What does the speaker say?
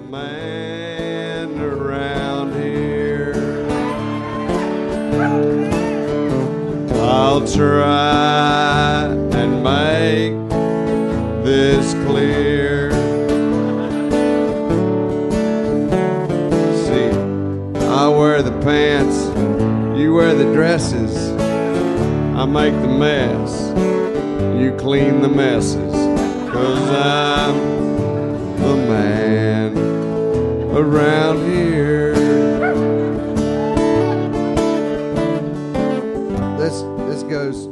man around here. I'll try and make this clear. See, I wear the pants, you wear the dresses. I make the mess, you clean the messes. 'Cause I'm the man around here. This goes